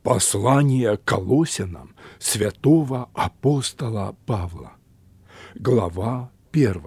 Послание Колоссянам святого апостола Павла. Глава 1.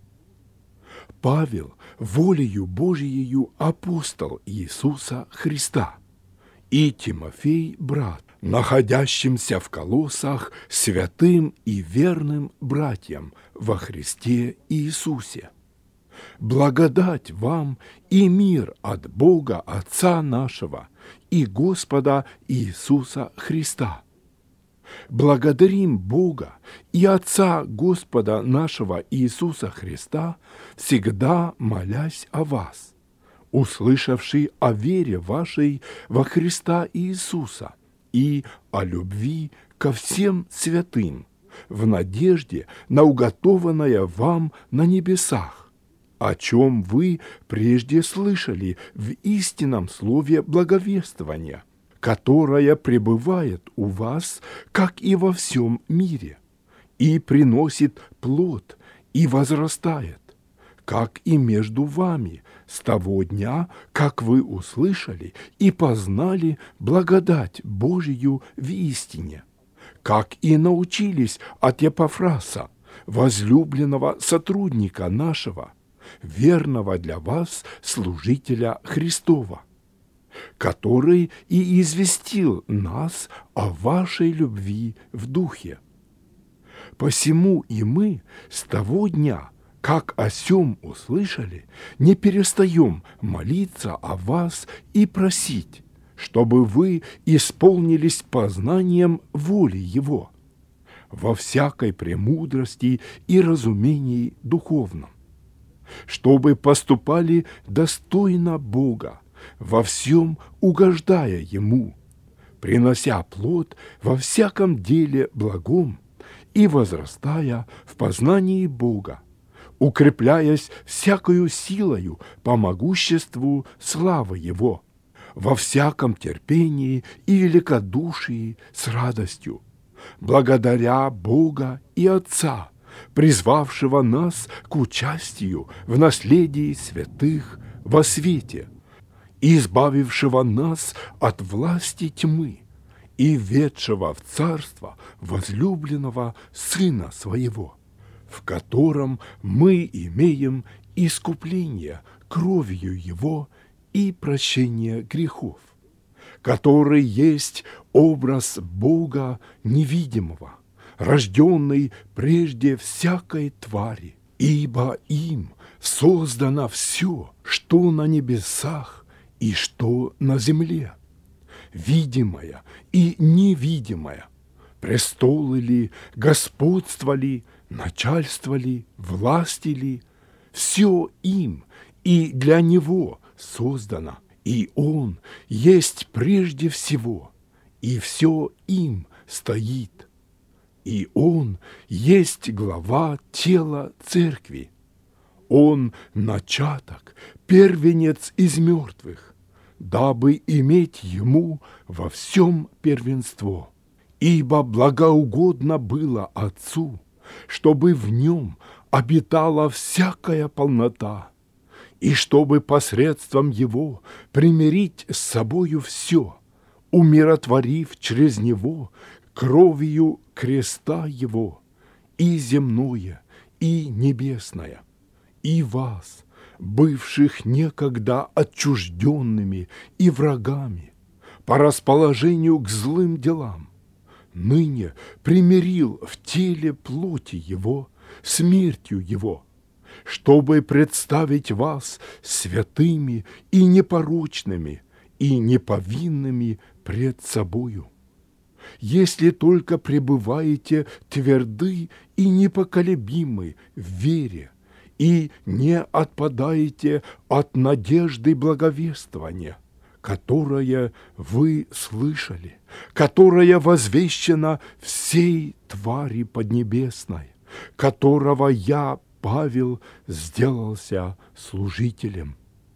Павел, волею Божиею апостол Иисуса Христа, и Тимофей, брат, находящимся в Колоссах святым и верным братьям во Христе Иисусе. Благодать вам и мир от Бога Отца нашего и Господа Иисуса Христа. Благодарим Бога и Отца Господа нашего Иисуса Христа, всегда молясь о вас, услышавший о вере вашей во Христа Иисуса и о любви ко всем святым, в надежде на уготованное вам на небесах, о чем вы прежде слышали в истинном слове благовествования, которое пребывает у вас, как и во всем мире, и приносит плод и возрастает, как и между вами, с того дня, как вы услышали и познали благодать Божию в истине, как и научились от Епафраса, возлюбленного сотрудника нашего, верного для вас служителя Христова, который и известил нас о вашей любви в духе. Посему и мы с того дня, как о сем услышали, не перестаем молиться о вас и просить, чтобы вы исполнились познанием воли Его во всякой премудрости и разумении духовном, чтобы поступали достойно Бога, во всем угождая Ему, принося плод во всяком деле благом и возрастая в познании Бога, укрепляясь всякою силою по могуществу славы Его, во всяком терпении и великодушии с радостью, благодаря Бога и Отца, призвавшего нас к участию в наследии святых во свете, избавившего нас от власти тьмы и ведшего в царство возлюбленного Сына Своего, в котором мы имеем искупление кровью Его и прощение грехов, который есть образ Бога невидимого, рожденный прежде всякой твари, ибо им создано все, что на небесах и что на земле, видимое и невидимое, престолы ли, господство ли, начальство ли, власти ли, все им и для Него создано, и Он есть прежде всего, и все им стоит. И Он есть глава тела церкви. Он начаток, первенец из мертвых, дабы иметь Ему во всем первенство. Ибо благоугодно было Отцу, чтобы в Нем обитала всякая полнота, и чтобы посредством Его примирить с собою все, умиротворив через Него кровью креста Его, и земное, и небесное, и вас, бывших некогда отчужденными и врагами, по расположению к злым делам, ныне примирил в теле плоти Его, смертью Его, чтобы представить вас святыми и непорочными, и неповинными пред собою. Если только пребываете тверды и непоколебимы в вере, и не отпадаете от надежды благовествования, которое вы слышали, которое возвещено всей твари поднебесной, которого я, Павел, сделался служителем.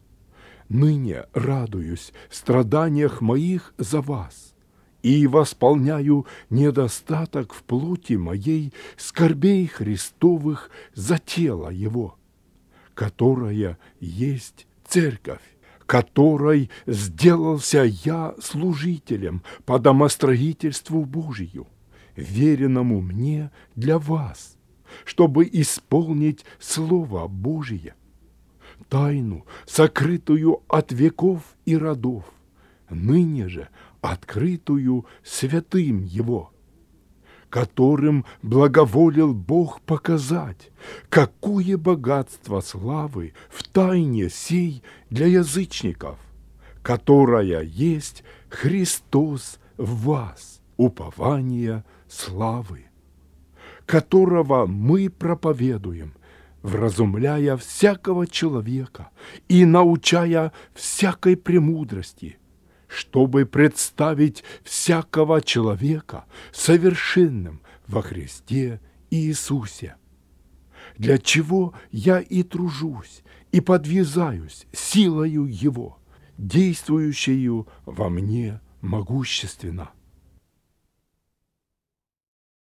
Ныне радуюсь в страданиях моих за вас и восполняю недостаток в плоти моей скорбей Христовых за тело Его, которое есть церковь, которой сделался я служителем по домостроительству Божию, веренному мне для вас, чтобы исполнить Слово Божие, тайну, сокрытую от веков и родов, ныне же открытую святым Его, которым благоволил Бог показать, какое богатство славы в тайне сей для язычников, которая есть Христос в вас, упование славы, которого мы проповедуем, вразумляя всякого человека и научая всякой премудрости, чтобы представить всякого человека совершенным во Христе Иисусе, для чего я и тружусь, и подвязаюсь силою Его, действующую во мне могущественно.